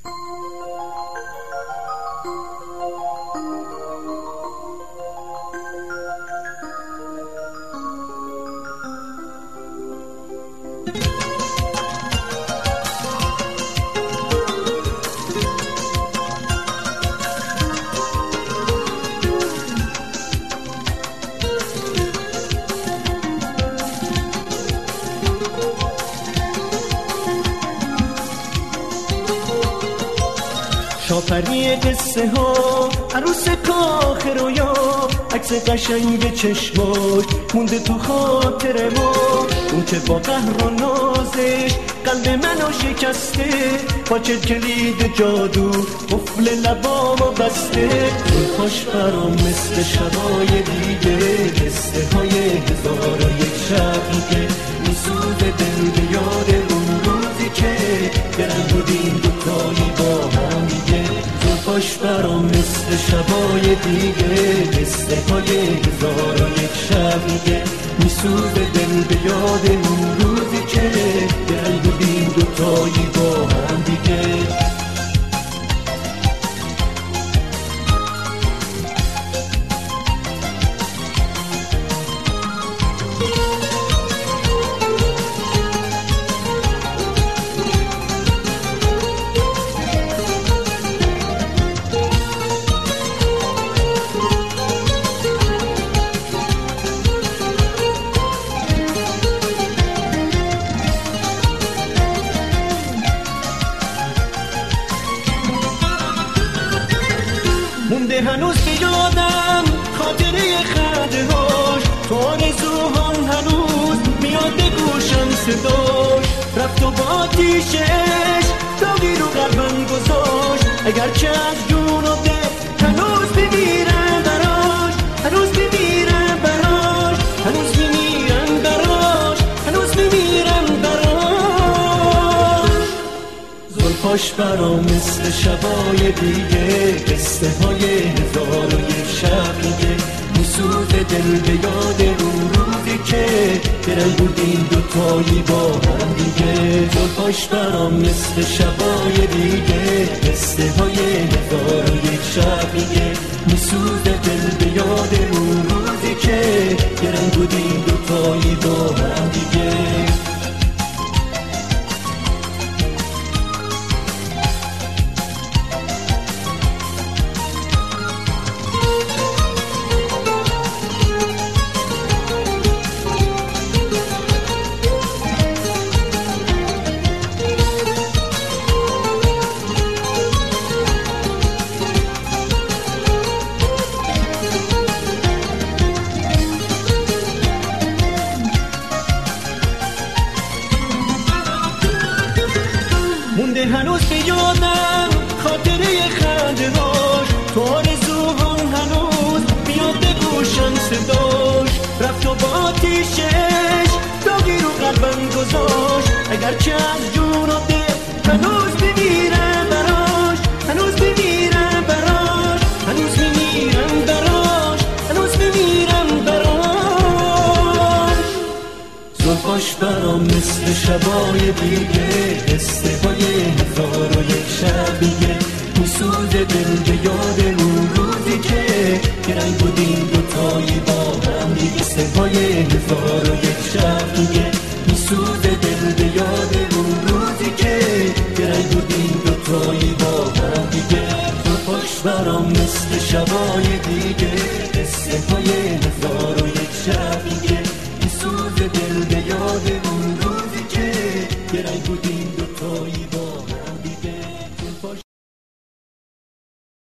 شاپری قصه ها عروس کاخ رویا، عکس قشنگ چشماش مونده تو خاطر ما. اون که با قهر و نازش قلب منو شکسته، با چه کلید جادو قفل لبامو بسته. زلفاش برام مثل شبای دیگه، قصه های 1001 شب میگه. میسوزه دل به یاد اون روزی که برم بودیم دوتایی با هم دیگه. زلفاش برام مثل شبای دیگه، قصه های 1001 شب میگه. میسوزه دل به یاد اون روزی که برم بودیم دوتایی با هم دیگه. مونده هنوز بیادم خاطره خنده هاش، تو آرزوهام هنوز میاد گوشم صداش. رفت و با آتیشش داغی رو قلبم گذاشت، اگرچه از جون و دل هنوز بمیرم براش، هنوز بمیرم براش، هنوز بمیرم براش، هنوز بمیرم براش. زلفاش برام مثل شبای دیگه، قصه های 1001 شب میگه. میسوزه دل به یاد اون روزی که برم بودیم دوتایی با هم دیگه. زلفاش برام مثل شبای دیگه، قصه های 1001 شب میگه. میسوزه دل به یاد اون روزی که برم بودیم دوتایی با هم دیگه. مونده هنوز بیادم خاطره خنده هاش، تو آرزوهام هنوز بیاد گوشم صداش. رفت و با آتیشش داغی رو قلبم گذاشت، اگرچه از جون و دل هنوز بمیرم براش، هنوز بمیرم براش، هنوز بمیرم براش، هنوز بمیرم براش. زلفاش برام مثل شبای دیگه، قصه های 1001 شب میگه. میسوزه دل به یاد اون روزی که گرنگ بودیم دوتایی با هم دیگه. قصه های 1001 شب میگه. میسوزه دل به یاد اون روزی که گرنگ بودیم دوتایی با هم دیگه. زلفاش برام مثل شبای دیگه، قصه های 1001 شب میگه. میسوزه دل به یاد اون روزی که گرنگ بودیم دوتایی با هم دیگه.